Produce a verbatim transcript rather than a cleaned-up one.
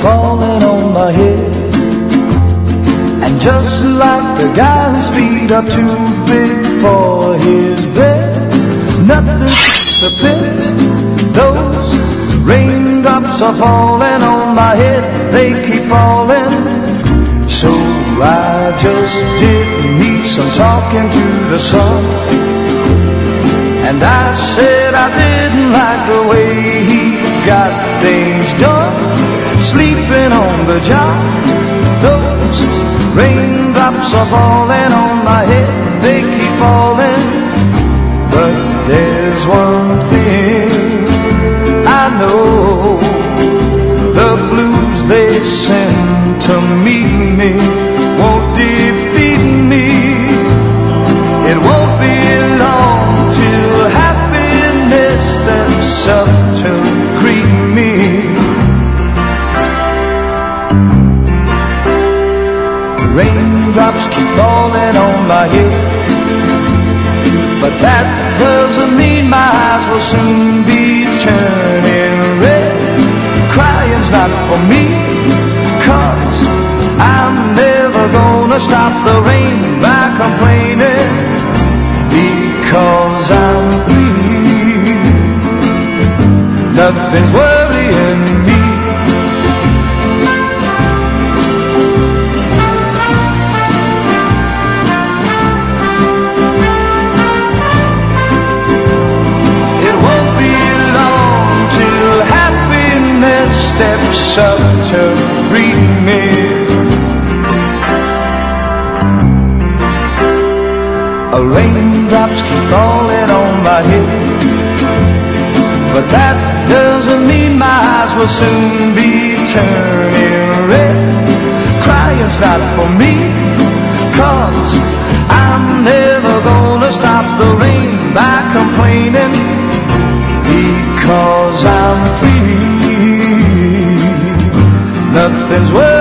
falling on my head. And just like the guy whose feet are too big for his bed, nothing keeps the pit. Those raindrops are falling on my head, they keep falling. So I just did me some talking to the sun, and I said I didn't like the way he got things done, sleeping on the job. Those raindrops are falling on my head, they keep falling. But there's one thing I know, the blues they send to meet me won't defeat me. It won't be long till happiness steps up to greet me. Raindrops keep falling on my head, but that doesn't mean my eyes will soon be turning red. Crying's not for me, 'cause I'm never gonna stop the rain by complaining, because I'm free. Nothing's worrying me. Steps up to greet me. Raindrops keep falling on my head, but that doesn't mean my eyes will soon be turning red. Crying's not for me, 'cause I'm never gonna stop the rain by complaining, because I'm free. Nothing's worth